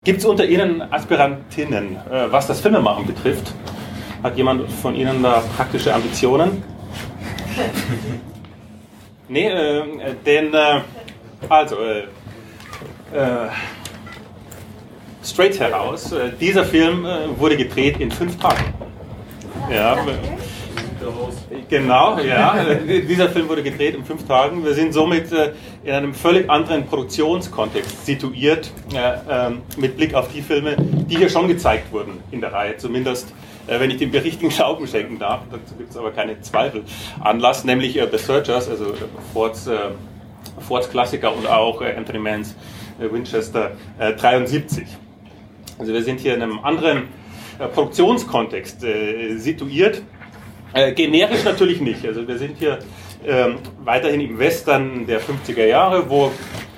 Gibt es unter Ihnen Aspirantinnen, was das Filmemachen betrifft? Hat jemand von Ihnen da praktische Ambitionen? Nee, straight heraus, dieser Film wurde gedreht in 5 Tagen. Ja, genau, ja. Dieser Film wurde gedreht in 5 Tagen. Wir sind somit in einem völlig anderen Produktionskontext situiert, mit Blick auf die Filme, die hier schon gezeigt wurden in der Reihe. Zumindest, wenn ich dem Bericht Glauben schenken darf. Dazu gibt es aber keinen Zweifel. Anlass, nämlich The Searchers, also Fords Klassiker und auch Anthony Manns Winchester 73. Also wir sind hier in einem anderen Produktionskontext situiert. Generisch natürlich nicht. Also wir sind hier weiterhin im Western der 50er Jahre, wo,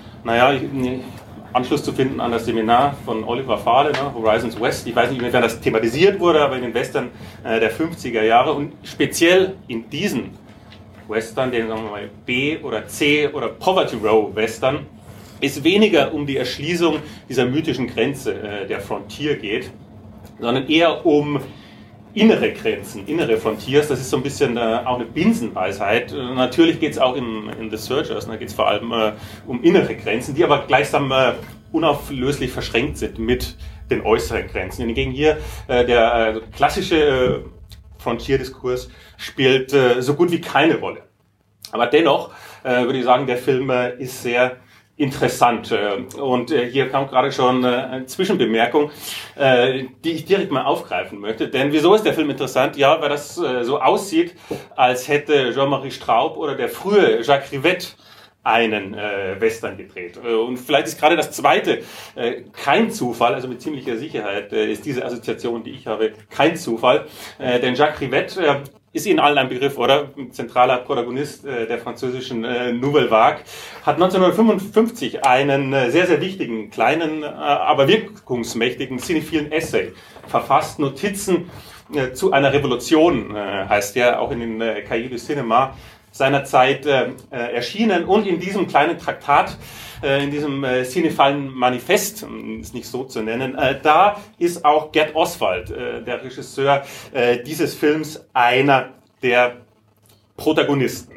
Anschluss zu finden an das Seminar von Oliver Fade, Horizons West. Ich weiß nicht, inwiefern das thematisiert wurde, aber in den Western der 50er Jahre und speziell in diesen Western, den sagen wir mal B- oder C- oder Poverty Row Western, es weniger um die Erschließung dieser mythischen Grenze der Frontier geht, sondern eher um innere Grenzen, innere Frontiers. Das ist so ein bisschen auch eine Binsenweisheit. Natürlich geht es auch in The Searchers, da geht es vor allem um innere Grenzen, die aber gleichsam unauflöslich verschränkt sind mit den äußeren Grenzen. Hingegen hier der klassische Frontier-Diskurs spielt so gut wie keine Rolle. Aber dennoch würde ich sagen, der Film ist sehr interessant. Und hier kam gerade schon eine Zwischenbemerkung, die ich direkt mal aufgreifen möchte. Denn wieso ist der Film interessant? Ja, weil das so aussieht, als hätte Jean-Marie Straub oder der frühe Jacques Rivette einen Western gedreht. Und vielleicht ist gerade das zweite kein Zufall, also mit ziemlicher Sicherheit ist diese Assoziation, die ich habe, kein Zufall. Denn Jacques Rivette ist Ihnen allen ein Begriff, oder? Ein zentraler Protagonist der französischen Nouvelle Vague. Hat 1955 einen sehr, sehr wichtigen, kleinen, aber wirkungsmächtigen cinephilen Essay verfasst. Notizen zu einer Revolution heißt der, auch in den Cahiers du Cinéma seinerzeit erschienen. Und in diesem kleinen Traktat, in diesem cinephalen Manifest, ist nicht so zu nennen, da ist auch Gerd Oswald, der Regisseur dieses Films, einer der Protagonisten.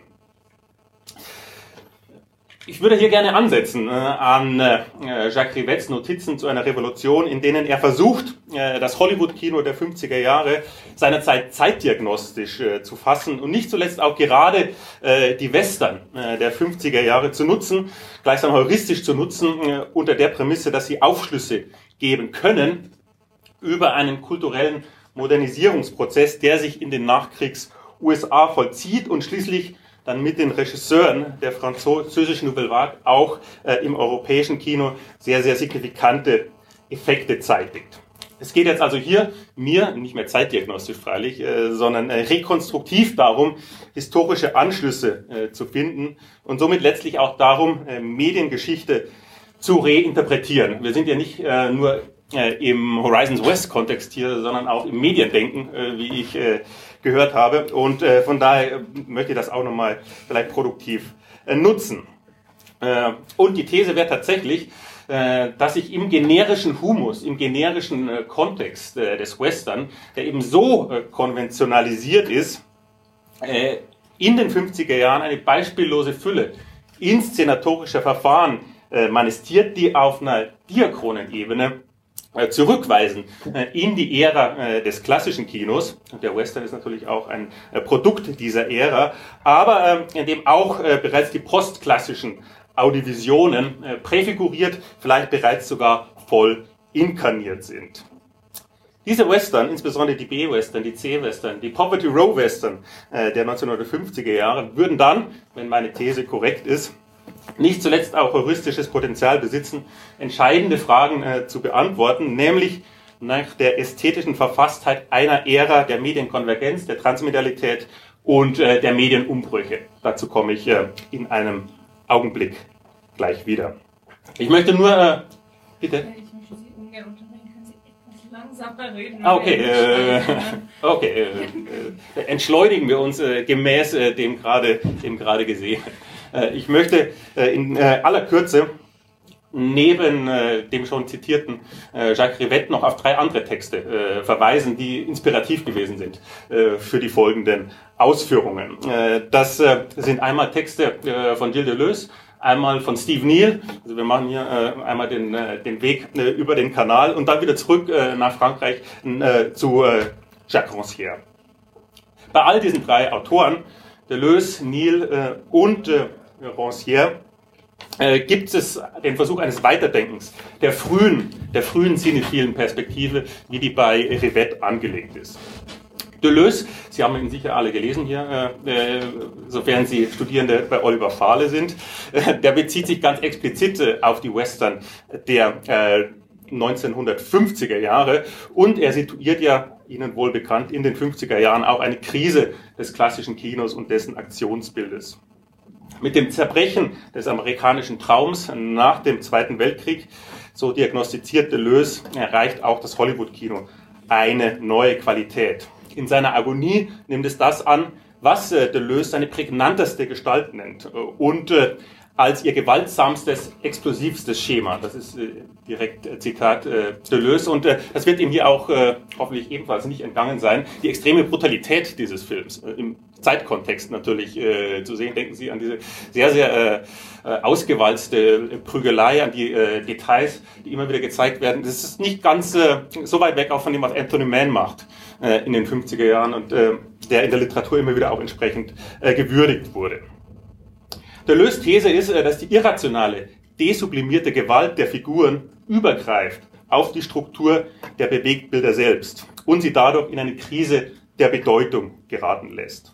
Ich würde hier gerne ansetzen an Jacques Rivettes Notizen zu einer Revolution, in denen er versucht, das Hollywood-Kino der 50er Jahre seinerzeit zeitdiagnostisch zu fassen und nicht zuletzt auch gerade die Western der 50er Jahre zu nutzen, gleichsam heuristisch zu nutzen, unter der Prämisse, dass sie Aufschlüsse geben können über einen kulturellen Modernisierungsprozess, der sich in den Nachkriegs-USA vollzieht und schließlich dann mit den Regisseuren der französischen Nouvelle Vague auch im europäischen Kino sehr, sehr signifikante Effekte zeitigt. Es geht jetzt also hier mir, nicht mehr zeitdiagnostisch freilich, sondern rekonstruktiv darum, historische Anschlüsse zu finden und somit letztlich auch darum, Mediengeschichte zu reinterpretieren. Wir sind ja nicht nur im Horizons West Kontext hier, sondern auch im Mediendenken, wie ich gehört habe. Und von daher möchte ich das auch nochmal vielleicht produktiv nutzen. Und die These wäre tatsächlich, dass sich im generischen Humus, im generischen Kontext des Western, der eben so konventionalisiert ist, in den 50er Jahren eine beispiellose Fülle inszenatorischer Verfahren manifestiert, die auf einer diachronen Ebene zurückweisen in die Ära des klassischen Kinos. Der Western ist natürlich auch ein Produkt dieser Ära, aber in dem auch bereits die postklassischen Audiovisionen präfiguriert, vielleicht bereits sogar voll inkarniert sind. Diese Western, insbesondere die B-Western, die C-Western, die Poverty Row Western der 1950er Jahre, würden dann, wenn meine These korrekt ist, nicht zuletzt auch heuristisches Potenzial besitzen, entscheidende Fragen zu beantworten, nämlich nach der ästhetischen Verfasstheit einer Ära der Medienkonvergenz, der Transmedialität und der Medienumbrüche. Dazu komme ich in einem Augenblick gleich wieder. Ich möchte nur... bitte? Ich möchte Sie ungern unterbrechen. Können Sie etwas langsamer reden? Okay. Entschleunigen wir uns gemäß dem gerade Gesehenen. Ich möchte in aller Kürze neben dem schon zitierten Jacques Rivette noch auf 3 andere Texte verweisen, die inspirativ gewesen sind für die folgenden Ausführungen. Das sind einmal Texte von Gilles Deleuze, einmal von Steve Neal, also wir machen hier einmal den Weg über den Kanal und dann wieder zurück nach Frankreich zu Jacques Rancière. Bei all diesen 3 Autoren, Deleuze, Neal und Rancière, gibt es den Versuch eines Weiterdenkens der frühen cinephilen Perspektive, wie die bei Rivette angelegt ist. Deleuze, Sie haben ihn sicher alle gelesen hier, sofern Sie Studierende bei Oliver Fahle sind, der bezieht sich ganz explizit auf die Western der 1950er Jahre und er situiert ja, Ihnen wohl bekannt, in den 50er Jahren auch eine Krise des klassischen Kinos und dessen Aktionsbildes. Mit dem Zerbrechen des amerikanischen Traums nach dem Zweiten Weltkrieg, so diagnostiziert Deleuze, erreicht auch das Hollywood-Kino eine neue Qualität. In seiner Agonie nimmt es das an, was Deleuze seine prägnanteste Gestalt nennt und als ihr gewaltsamstes, explosivstes Schema. Das ist direkt Zitat Deleuze und das wird ihm hier auch hoffentlich ebenfalls nicht entgangen sein. Die extreme Brutalität dieses Films, im Zeitkontext natürlich zu sehen. Denken Sie an diese sehr, sehr ausgewalzte Prügelei, an die Details, die immer wieder gezeigt werden. Das ist nicht ganz so weit weg auch von dem, was Anthony Mann macht in den 50er Jahren und der in der Literatur immer wieder auch entsprechend gewürdigt wurde. Deleuze' These ist, dass die irrationale, desublimierte Gewalt der Figuren übergreift auf die Struktur der Bewegtbilder selbst und sie dadurch in eine Krise der Bedeutung geraten lässt.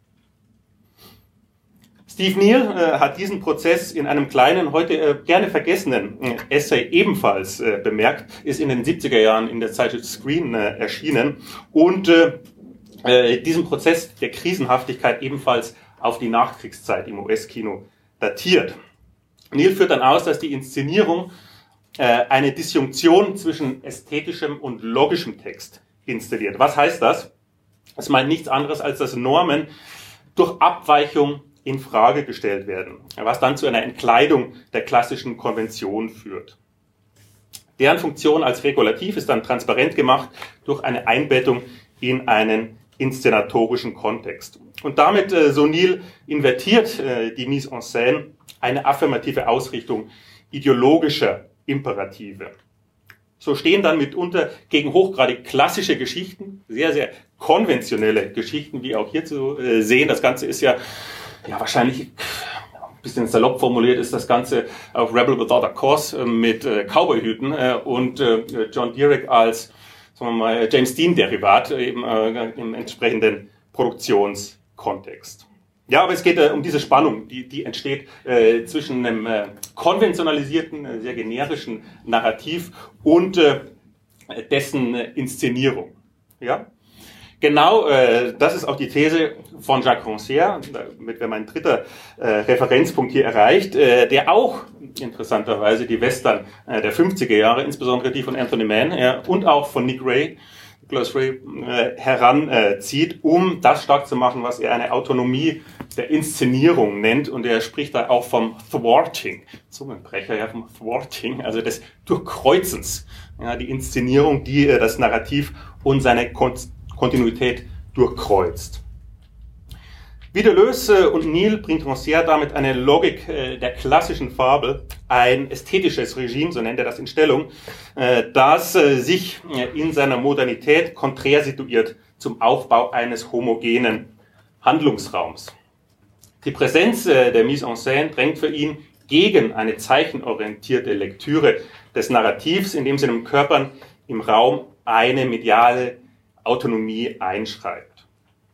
Steve Neal hat diesen Prozess in einem kleinen, heute gerne vergessenen Essay ebenfalls bemerkt, ist in den 70er Jahren in der Zeitschrift Screen erschienen und diesen Prozess der Krisenhaftigkeit ebenfalls auf die Nachkriegszeit im US-Kino datiert. Neal führt dann aus, dass die Inszenierung eine Disjunktion zwischen ästhetischem und logischem Text installiert. Was heißt das? Das meint nichts anderes, als dass Normen durch Abweichung in Frage gestellt werden, was dann zu einer Entkleidung der klassischen Konvention führt. Deren Funktion als Regulativ ist dann transparent gemacht durch eine Einbettung in einen inszenatorischen Kontext. Und damit, so Neal, invertiert die Mise en Scène eine affirmative Ausrichtung ideologischer Imperative. So stehen dann mitunter gegen hochgradig klassische Geschichten, sehr, sehr konventionelle Geschichten, wie auch hier zu sehen. Das Ganze ist ja wahrscheinlich ein bisschen salopp formuliert, ist das Ganze auf Rebel Without a Cause mit Cowboyhüten und John Dirac als, sagen wir mal, James Dean-Derivat eben im entsprechenden Produktionskontext. Ja, aber es geht um diese Spannung, die entsteht zwischen einem konventionalisierten, sehr generischen Narrativ und dessen Inszenierung. Ja? Genau, das ist auch die These von Jacques Rancière, damit wäre mein dritter Referenzpunkt hier erreicht, der auch interessanterweise die Western der 50er Jahre, insbesondere die von Anthony Mann und auch von Nicholas Ray heranzieht, um das stark zu machen, was er eine Autonomie der Inszenierung nennt. Und er spricht da auch vom Thwarting, Zungenbrecher, ja, vom Thwarting, also des Durchkreuzens. Ja, die Inszenierung, die das Narrativ und seine Kontinuität durchkreuzt. Wie Deleuze und Neal bringt Rancière damit eine Logik der klassischen Fabel, ein ästhetisches Regime, so nennt er das, in Stellung, das sich in seiner Modernität konträr situiert zum Aufbau eines homogenen Handlungsraums. Die Präsenz der Mise en Scène drängt für ihn gegen eine zeichenorientierte Lektüre des Narrativs, indem sie den Körpern im Raum eine mediale Autonomie einschreibt.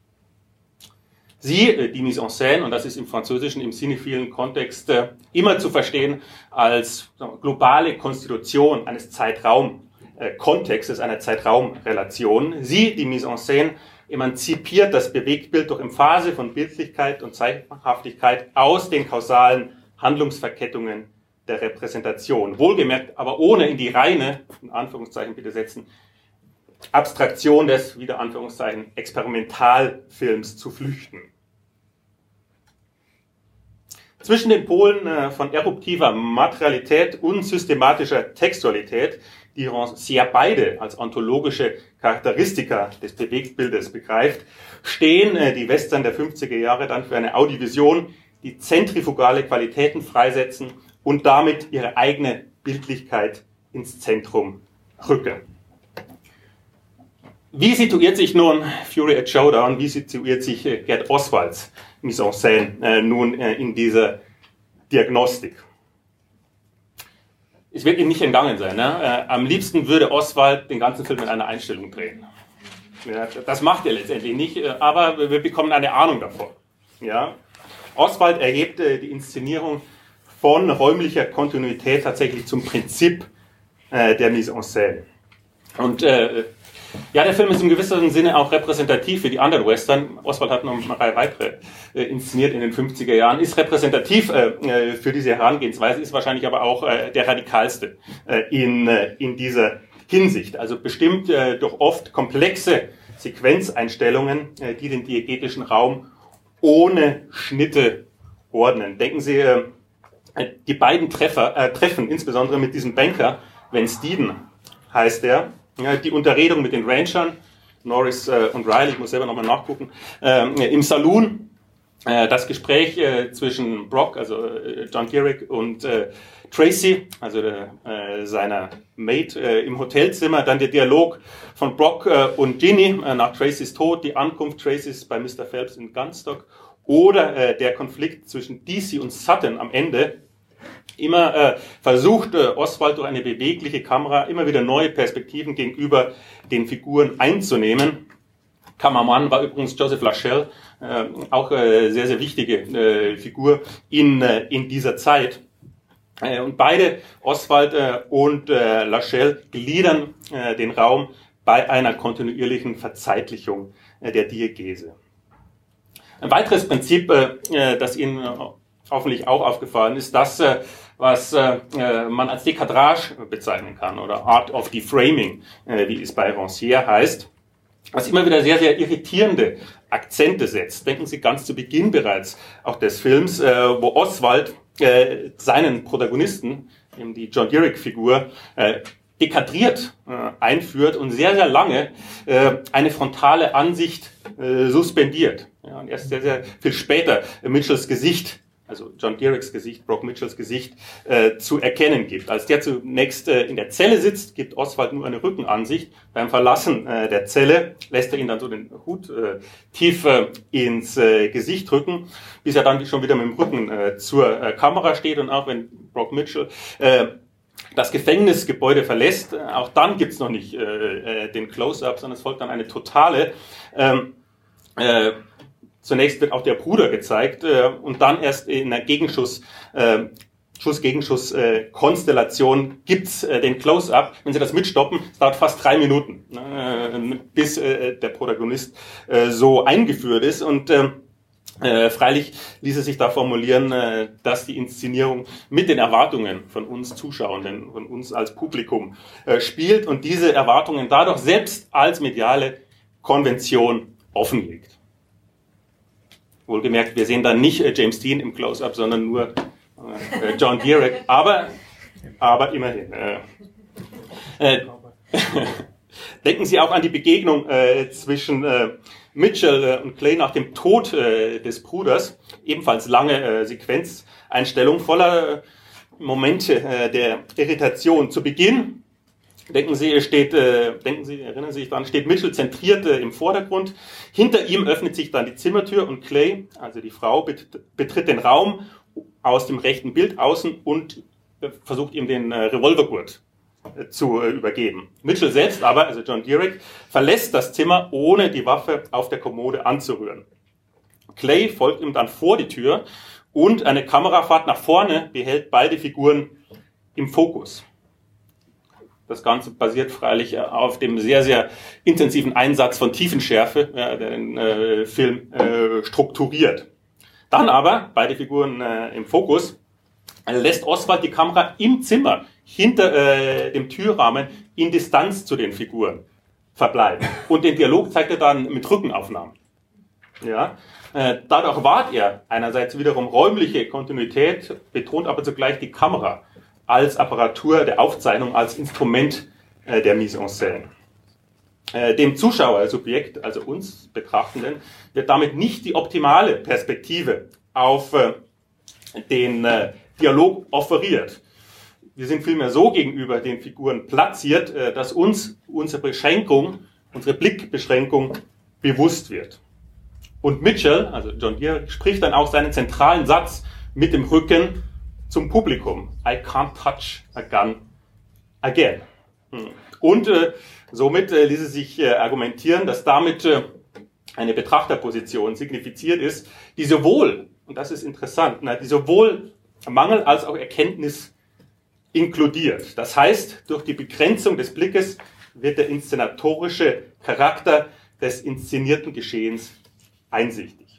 Sie, die Mise en Scène, und das ist im französischen, im cinephilen Kontext immer zu verstehen als globale Konstitution eines Zeitraumkontextes, einer Zeitraumrelation. Sie, die Mise en Scène, emanzipiert das Bewegtbild durch Emphase von Bildlichkeit und Zeichenhaftigkeit aus den kausalen Handlungsverkettungen der Repräsentation. Wohlgemerkt, aber ohne in die reine, in Anführungszeichen bitte setzen, Abstraktion des, wieder Anführungszeichen, Experimentalfilms zu flüchten. Zwischen den Polen von eruptiver Materialität und systematischer Textualität, die Rancière beide als ontologische Charakteristika des Bewegtbildes begreift, stehen die Western der 50er Jahre dann für eine Audiovision, die zentrifugale Qualitäten freisetzen und damit ihre eigene Bildlichkeit ins Zentrum rücken. Wie situiert sich nun Fury at Showdown, wie situiert sich Gerd Oswalds Mise en Scène nun in dieser Diagnostik? Es wird ihm nicht entgangen sein. Ne? Am liebsten würde Oswald den ganzen Film in einer Einstellung drehen. Ja, das macht er letztendlich nicht, aber wir bekommen eine Ahnung davon. Ja? Oswald erhebt die Inszenierung von räumlicher Kontinuität tatsächlich zum Prinzip der Mise en Scène. Und ja, der Film ist im gewissen Sinne auch repräsentativ für die anderen Western. Oswald hat noch eine Reihe weitere inszeniert in den 50er Jahren, ist repräsentativ für diese Herangehensweise, ist wahrscheinlich aber auch der radikalste in dieser Hinsicht. Also bestimmt durch oft komplexe Sequenzeinstellungen, die den diegetischen Raum ohne Schnitte ordnen. Denken Sie, die beiden Treffen, insbesondere mit diesem Banker, Van Steeden heißt er, die Unterredung mit den Rangern, Norris und Riley, ich muss selber nochmal nachgucken, im Saloon, das Gespräch zwischen Brock, also John Gierek, und Tracy, also seiner Maid im Hotelzimmer, dann der Dialog von Brock und Ginny nach Tracys Tod, die Ankunft Tracys bei Mr. Phelps in Gunstock oder der Konflikt zwischen DC und Sutton am Ende. Immer versucht Oswald durch eine bewegliche Kamera immer wieder neue Perspektiven gegenüber den Figuren einzunehmen. Kameramann war übrigens Joseph Lachelle, auch sehr, sehr wichtige Figur in dieser Zeit. Und beide, Oswald und Lachelle, gliedern den Raum bei einer kontinuierlichen Verzeitlichung der Diegese. Ein weiteres Prinzip, das Ihnen hoffentlich auch aufgefallen ist, das, was man als Dekadrage bezeichnen kann oder Art of Deframing, wie es bei Rancière heißt, was immer wieder sehr, sehr irritierende Akzente setzt. Denken Sie ganz zu Beginn bereits auch des Films, wo Oswald seinen Protagonisten, eben die John Gierek-Figur, dekadriert einführt und sehr, sehr lange eine frontale Ansicht suspendiert. Ja, und erst sehr, sehr viel später Mitchells Gesicht, also John Giereks Gesicht, Brock Mitchells Gesicht, zu erkennen gibt. Als der zunächst in der Zelle sitzt, gibt Oswald nur eine Rückenansicht. Beim Verlassen der Zelle lässt er ihn dann so den Hut tief ins Gesicht rücken, bis er dann schon wieder mit dem Rücken zur Kamera steht. Und auch wenn Brock Mitchell das Gefängnisgebäude verlässt, auch dann gibt's noch nicht den Close-Up, sondern es folgt dann eine totale. Zunächst wird auch der Bruder gezeigt und dann erst in der Schuss-Gegenschuss-Konstellation gibt's den Close-Up. Wenn Sie das mitstoppen, es dauert fast 3 Minuten, bis der Protagonist so eingeführt ist. Und freilich ließe sich da formulieren, dass die Inszenierung mit den Erwartungen von uns Zuschauenden, von uns als Publikum spielt und diese Erwartungen dadurch selbst als mediale Konvention offenlegt. Wohlgemerkt, wir sehen da nicht James Dean im Close-Up, sondern nur John Gierek, aber immerhin. Denken Sie auch an die Begegnung zwischen Mitchell und Clay nach dem Tod des Bruders, ebenfalls lange Sequenzeinstellung voller Momente der Irritation. Zu Beginn, erinnern Sie sich daran, steht Mitchell zentriert im Vordergrund. Hinter ihm öffnet sich dann die Zimmertür und Clay, also die Frau, betritt den Raum aus dem rechten Bild außen und versucht ihm den Revolvergurt zu übergeben. Mitchell selbst aber, also John Gierek, verlässt das Zimmer, ohne die Waffe auf der Kommode anzurühren. Clay folgt ihm dann vor die Tür und eine Kamerafahrt nach vorne behält beide Figuren im Fokus. Das Ganze basiert freilich auf dem sehr, sehr intensiven Einsatz von Tiefenschärfe, der den Film strukturiert. Dann aber, beide Figuren im Fokus, lässt Oswald die Kamera im Zimmer hinter dem Türrahmen in Distanz zu den Figuren verbleiben. Und den Dialog zeigt er dann mit Rückenaufnahmen. Ja? Dadurch wahrt er einerseits wiederum räumliche Kontinuität, betont aber zugleich die Kamera als Apparatur der Aufzeichnung, als Instrument der Mise en scène. Dem Zuschauer als Subjekt, also uns Betrachtenden, wird damit nicht die optimale Perspektive auf den Dialog offeriert. Wir sind vielmehr so gegenüber den Figuren platziert, dass uns unsere Beschränkung, unsere Blickbeschränkung bewusst wird. Und Mitchell, also John Deere, spricht dann auch seinen zentralen Satz mit dem Rücken zum Publikum. I can't touch a gun again. Und somit ließe sich argumentieren, dass damit eine Betrachterposition signifiziert ist, die sowohl, und das ist interessant, die sowohl Mangel als auch Erkenntnis inkludiert. Das heißt, durch die Begrenzung des Blickes wird der inszenatorische Charakter des inszenierten Geschehens einsichtig.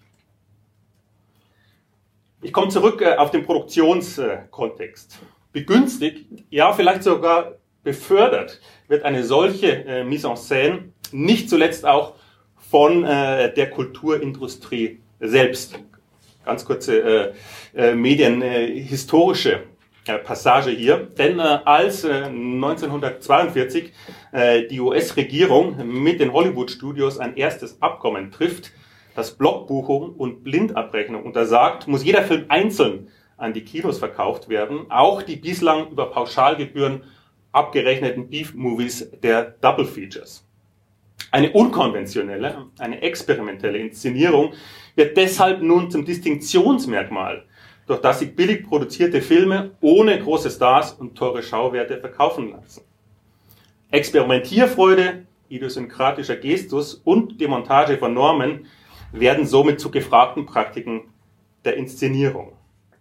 Ich komme zurück auf den Produktionskontext. Begünstigt, ja vielleicht sogar befördert wird eine solche Mise en scène nicht zuletzt auch von der Kulturindustrie selbst. Ganz kurze medienhistorische Passage hier, denn als 1942 die US-Regierung mit den Hollywood-Studios ein erstes Abkommen trifft, das Blockbuchung und Blindabrechnung untersagt, muss jeder Film einzeln an die Kinos verkauft werden, auch die bislang über Pauschalgebühren abgerechneten Beef-Movies der Double Features. Eine unkonventionelle, eine experimentelle Inszenierung wird deshalb nun zum Distinktionsmerkmal, durch das sich billig produzierte Filme ohne große Stars und teure Schauwerte verkaufen lassen. Experimentierfreude, idiosynkratischer Gestus und Demontage von Normen werden somit zu gefragten Praktiken der Inszenierung.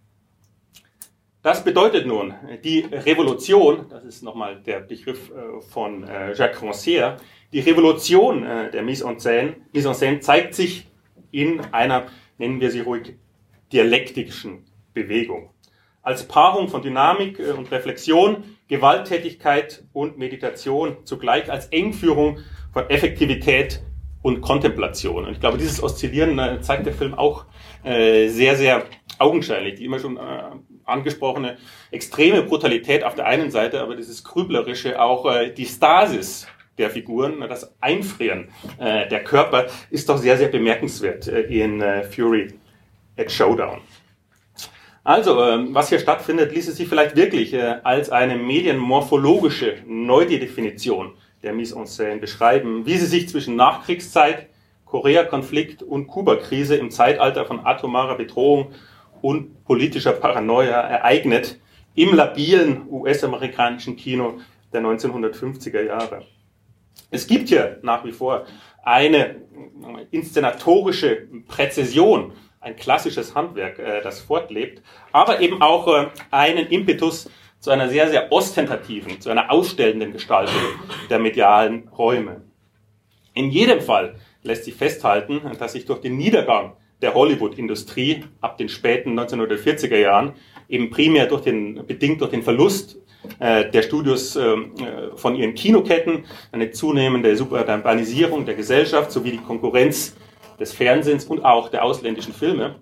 Das bedeutet nun, die Revolution, das ist nochmal der Begriff von Jacques Rancière, die Revolution der Mise en scène zeigt sich in einer, nennen wir sie ruhig, dialektischen Bewegung. Als Paarung von Dynamik und Reflexion, Gewalttätigkeit und Meditation, zugleich als Engführung von Effektivität und Kontemplation. Und ich glaube, dieses Oszillieren zeigt der Film auch sehr, sehr augenscheinlich. Die immer schon angesprochene extreme Brutalität auf der einen Seite, aber dieses Grüblerische, auch die Stasis der Figuren, das Einfrieren der Körper, ist doch sehr, sehr bemerkenswert in Fury at Showdown. Also, was hier stattfindet, ließe sich vielleicht wirklich als eine medienmorphologische Neudefinition der Mise en scène beschreiben, wie sie sich zwischen Nachkriegszeit, Korea-Konflikt und Kuba-Krise im Zeitalter von atomarer Bedrohung und politischer Paranoia ereignet im labilen US-amerikanischen Kino der 1950er Jahre. Es gibt hier nach wie vor eine inszenatorische Präzision, ein klassisches Handwerk, das fortlebt, aber eben auch einen Impetus zu einer sehr, sehr ostentativen, zu einer ausstellenden Gestaltung der medialen Räume. In jedem Fall lässt sich festhalten, dass sich durch den Niedergang der Hollywood-Industrie ab den späten 1940er Jahren, eben primär bedingt durch den Verlust der Studios von ihren Kinoketten, eine zunehmende Suburbanisierung der Gesellschaft sowie die Konkurrenz des Fernsehens und auch der ausländischen Filme,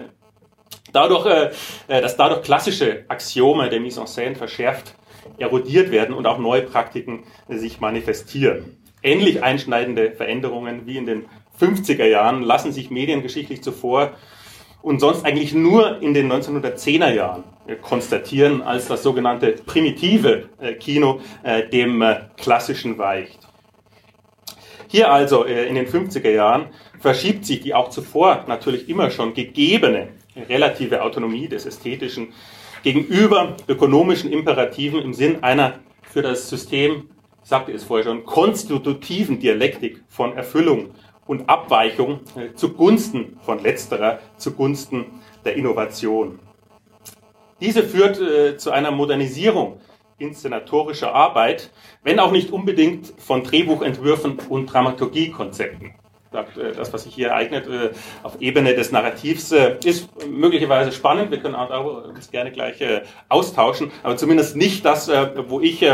dass dadurch klassische Axiome der Mise en scène verschärft erodiert werden und auch neue Praktiken sich manifestieren. Ähnlich einschneidende Veränderungen wie in den 50er Jahren lassen sich mediengeschichtlich zuvor und sonst eigentlich nur in den 1910er Jahren konstatieren, als das sogenannte primitive Kino dem klassischen weicht. Hier also in den 50er Jahren verschiebt sich die auch zuvor natürlich immer schon gegebene relative Autonomie des Ästhetischen gegenüber ökonomischen Imperativen im Sinn einer für das System, ich sagte es vorher schon, konstitutiven Dialektik von Erfüllung und Abweichung zugunsten von letzterer, zugunsten der Innovation. Diese führt zu einer Modernisierung inszenatorischer Arbeit, wenn auch nicht unbedingt von Drehbuchentwürfen und Dramaturgiekonzepten. Das, was sich hier ereignet auf Ebene des Narrativs, ist möglicherweise spannend. Wir können auch uns gerne gleich austauschen, aber zumindest nicht das, wo ich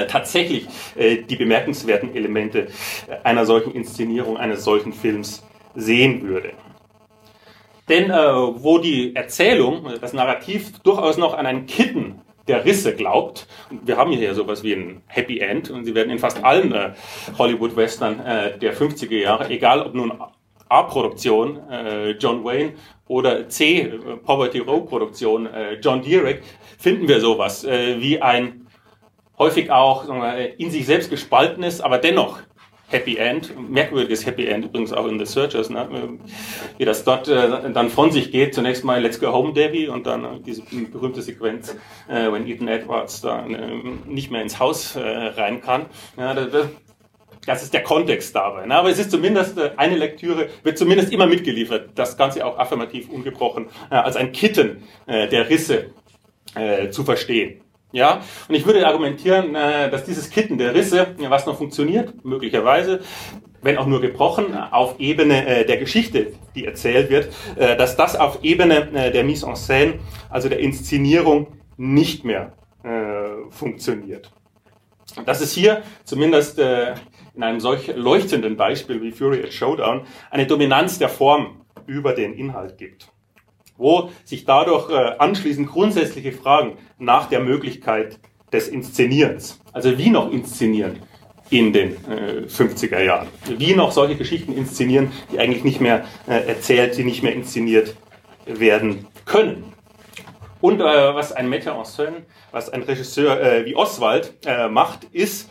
tatsächlich die bemerkenswerten Elemente einer solchen Inszenierung, eines solchen Films sehen würde. Denn wo die Erzählung, das Narrativ durchaus noch an einen Kitten der Risse glaubt, und wir haben hier sowas wie ein Happy End, und Sie werden in fast allen Hollywood-Western der 50er Jahre, egal ob nun A-Produktion, John Wayne, oder C, Poverty Row-Produktion, John Dierek, finden wir sowas wie ein häufig auch in sich selbst gespaltenes, aber dennoch Happy End, merkwürdiges Happy End übrigens auch in The Searchers, ne? Wie das dort dann von sich geht. Zunächst mal Let's Go Home Debbie und dann diese berühmte Sequenz, wenn Ethan Edwards da nicht mehr ins Haus rein kann. Ja, das ist der Kontext dabei. Ne? Aber es ist zumindest eine Lektüre, wird zumindest immer mitgeliefert, das Ganze auch affirmativ ungebrochen als ein Kitten der Risse zu verstehen. Ja, und ich würde argumentieren, dass dieses Kitten der Risse, was noch funktioniert, möglicherweise, wenn auch nur gebrochen, auf Ebene der Geschichte, die erzählt wird, dass das auf Ebene der Mise en Scène, also der Inszenierung, nicht mehr funktioniert. Dass es hier zumindest in einem solch leuchtenden Beispiel wie Fury at Showdown eine Dominanz der Form über den Inhalt gibt, wo sich dadurch anschließend grundsätzliche Fragen nach der Möglichkeit des Inszenierens, also wie noch inszenieren in den 50er Jahren, wie noch solche Geschichten inszenieren, die eigentlich nicht mehr erzählt, die nicht mehr inszeniert werden können. Und was ein Metteur en Scène, was ein Regisseur wie Oswald macht, ist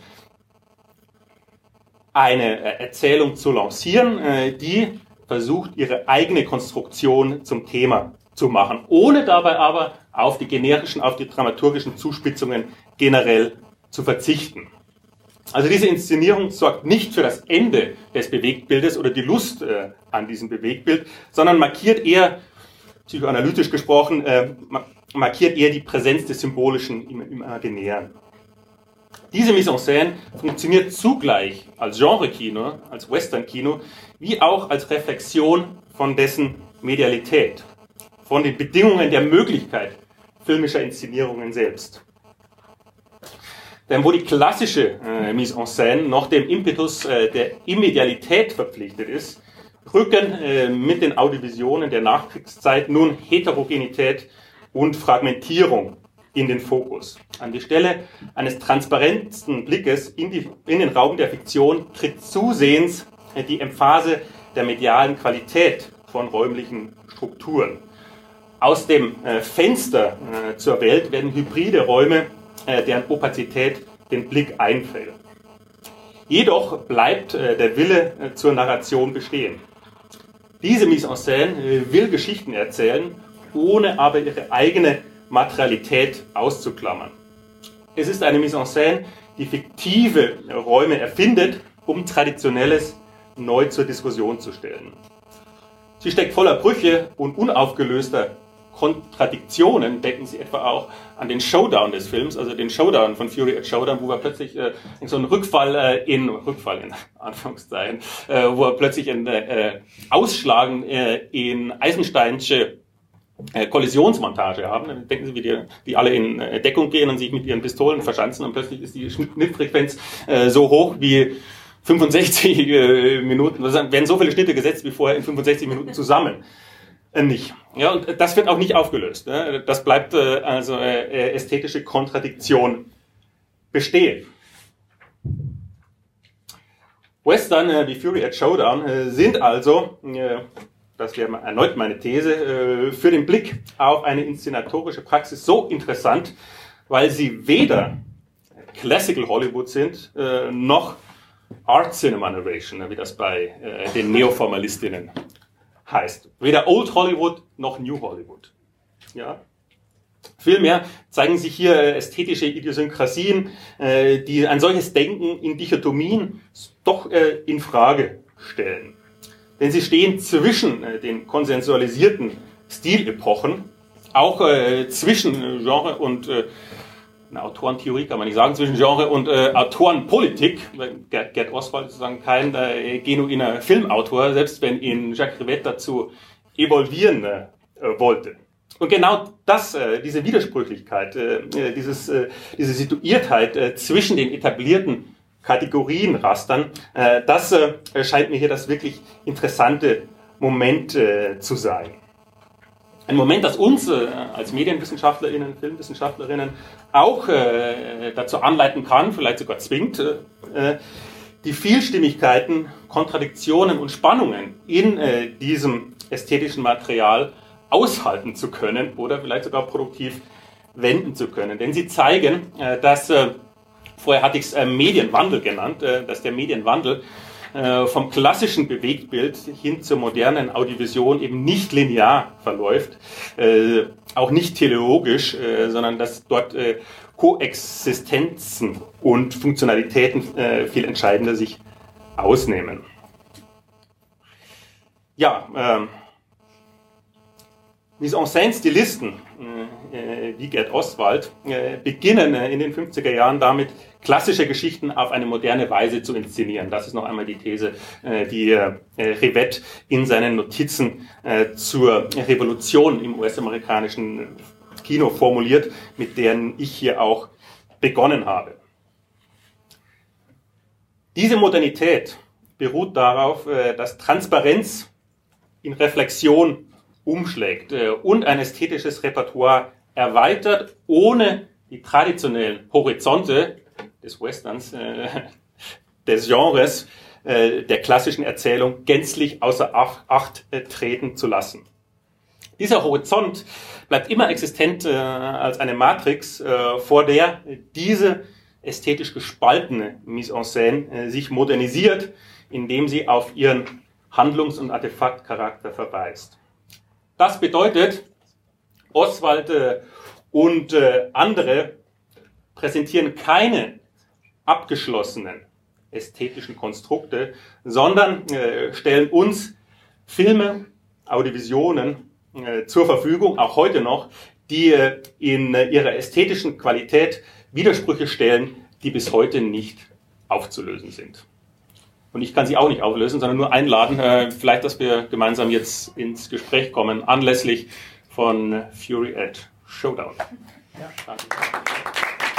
eine Erzählung zu lancieren, die versucht, ihre eigene Konstruktion zum Thema zu machen, ohne dabei aber auf die generischen, auf die dramaturgischen Zuspitzungen generell zu verzichten. Also diese Inszenierung sorgt nicht für das Ende des Bewegtbildes oder die Lust an diesem Bewegtbild, sondern markiert eher, psychoanalytisch gesprochen, markiert eher die Präsenz des Symbolischen im Imaginären. Diese Mise en Scène funktioniert zugleich als Genre-Kino, als Western-Kino, wie auch als Reflexion von dessen Medialität, von den Bedingungen der Möglichkeit filmischer Inszenierungen selbst. Denn wo die klassische Mise en Scène noch dem Impetus der Immedialität verpflichtet ist, rücken mit den Audiovisionen der Nachkriegszeit nun Heterogenität und Fragmentierung in den Fokus. An die Stelle eines transparenten Blickes in den Raum der Fiktion tritt zusehends die Emphase der medialen Qualität von räumlichen Strukturen. Aus dem Fenster zur Welt werden hybride Räume, deren Opazität den Blick einfällt. Jedoch bleibt der Wille zur Narration bestehen. Diese Mise en Scène will Geschichten erzählen, ohne aber ihre eigene Materialität auszuklammern. Es ist eine Mise en Scène, die fiktive Räume erfindet, um Traditionelles neu zur Diskussion zu stellen. Sie steckt voller Brüche und unaufgelöster Kontradiktionen, denken Sie etwa auch an den Showdown des Films, also den Showdown von Fury at Showdown, wo wir plötzlich so einen Rückfall in Anführungszeichen, wo wir plötzlich ein Ausschlagen in Eisensteinsche Kollisionsmontage haben. Dann denken Sie, wie die alle in Deckung gehen und sich mit ihren Pistolen verschanzen und plötzlich ist die Schnittfrequenz so hoch wie 65 Minuten. Also werden so viele Schnitte gesetzt wie vorher in 65 Minuten zusammen. Nicht. Ja, und das wird auch nicht aufgelöst. Ne? Das bleibt also ästhetische Kontradiktion bestehen. Western wie Fury at Showdown sind also, das wäre erneut meine These, für den Blick auf eine inszenatorische Praxis so interessant, weil sie weder Classical Hollywood sind, noch Art Cinema Narration, wie das bei den Neoformalistinnen heißt. Weder Old Hollywood noch New Hollywood. Ja? Vielmehr zeigen sich hier ästhetische Idiosynkrasien, die ein solches Denken in Dichotomien doch in Frage stellen. Denn sie stehen zwischen den konsensualisierten Stilepochen, auch zwischen Genre und Autorentheorie kann man nicht sagen, zwischen Genre und Autorenpolitik. Gerd Oswald ist sozusagen kein genuiner Filmautor, selbst wenn ihn Jacques Rivette dazu evolvieren wollte. Und genau das, diese Widersprüchlichkeit, diese Situiertheit zwischen den etablierten Kategorienrastern, das scheint mir hier das wirklich Interessante Moment zu sein. Ein Moment, das uns als Medienwissenschaftlerinnen, Filmwissenschaftlerinnen auch dazu anleiten kann, vielleicht sogar zwingt, die Vielstimmigkeiten, Kontradiktionen und Spannungen in diesem ästhetischen Material aushalten zu können oder vielleicht sogar produktiv wenden zu können. Denn sie zeigen, dass, vorher hatte ich es Medienwandel genannt, dass der Medienwandel vom klassischen Bewegtbild hin zur modernen Audiovision eben nicht linear verläuft, auch nicht teleologisch, sondern dass dort Koexistenzen und Funktionalitäten viel entscheidender sich ausnehmen. Ja, Mise-en-scène-Stilisten wie Gerd Ostwald beginnen in den 50er Jahren damit, klassische Geschichten auf eine moderne Weise zu inszenieren. Das ist noch einmal die These, die Rivette in seinen Notizen zur Revolution im US-amerikanischen Kino formuliert, mit deren ich hier auch begonnen habe. Diese Modernität beruht darauf, dass Transparenz in Reflexion umschlägt und ein ästhetisches Repertoire erweitert, ohne die traditionellen Horizonte des Westerns, des Genres, der klassischen Erzählung gänzlich außer Acht treten zu lassen. Dieser Horizont bleibt immer existent als eine Matrix, vor der diese ästhetisch gespaltene Mise-en-scène sich modernisiert, indem sie auf ihren Handlungs- und Artefaktcharakter verweist. Das bedeutet, Ostwald und andere präsentieren keine abgeschlossenen ästhetischen Konstrukte, sondern stellen uns Filme, Audiovisionen zur Verfügung, auch heute noch, die in ihrer ästhetischen Qualität Widersprüche stellen, die bis heute nicht aufzulösen sind. Und ich kann sie auch nicht auflösen, sondern nur einladen, vielleicht, dass wir gemeinsam jetzt ins Gespräch kommen, anlässlich von Fury at Showdown. Ja, danke.